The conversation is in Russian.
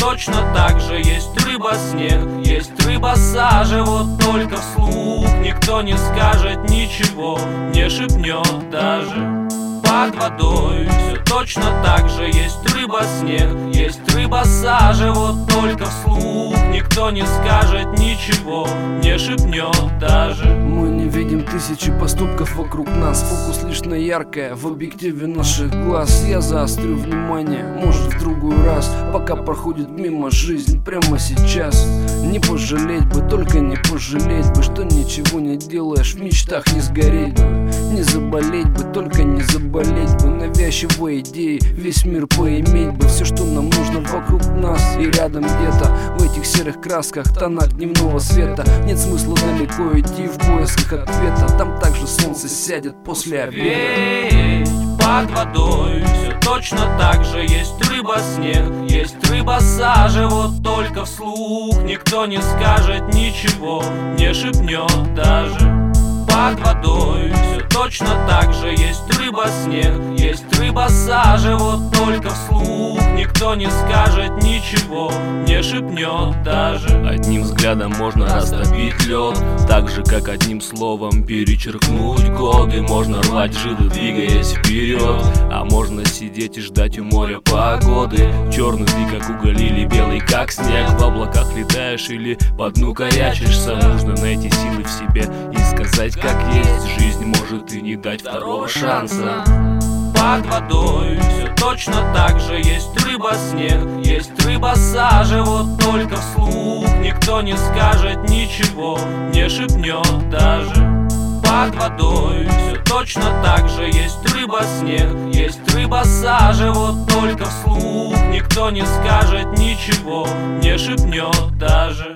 точно так же есть рыба-снег, есть рыба-сажа, вот только вслух никто не скажет ничего, не шепнет даже. Под водой все точно так же есть рыба-снег, есть рыба-сажа, вот только вслух никто не скажет ничего, не шепнет даже. Мы не видим тысячи поступков вокруг нас, фокус лишь на яркое в объективе наших глаз. Я заострю внимание, может в другой раз, пока проходит мимо жизнь прямо сейчас. Не пожалеть бы, только не пожалеть бы, что ничего не делаешь, в мечтах не сгореть бы. Не заболеть бы, только не заболеть бы, навязчивые идеи весь мир поиметь бы. Все, что нам нужно вокруг нас и рядом где-то, в этих серых красках, тонах дневного света. Нет смысла далеко идти в поисках ответа, там также солнце сядет после обеда. Ведь под водой все точно так же есть рыба-снег, есть рыба-сажа, вот только вслух никто не скажет ничего, не шепнет даже. Под водой все точно так же есть рыба-снег, есть рыба-сажа, вот только вслух никто не скажет ничего, не шепнет даже. Одним взглядом можно растопить лед, так же как одним словом перечеркнуть годы. Можно рвать жилы, двигаясь вперед, а можно сидеть и ждать у моря погоды. Черный ты как уголь или белый как снег, в облаках летаешь или по дну корячишься. Нужно найти силы в себе и сказать как есть, жизнь может и не дать второго шанса. Под водой все точно так же есть рыба-снег, есть рыба-сажа, вот только вслух никто не скажет ничего, не шепнет даже. Под водой все точно так же есть рыба-снег, есть рыба-сажа, вот только вслух никто не скажет ничего, не шепнет даже.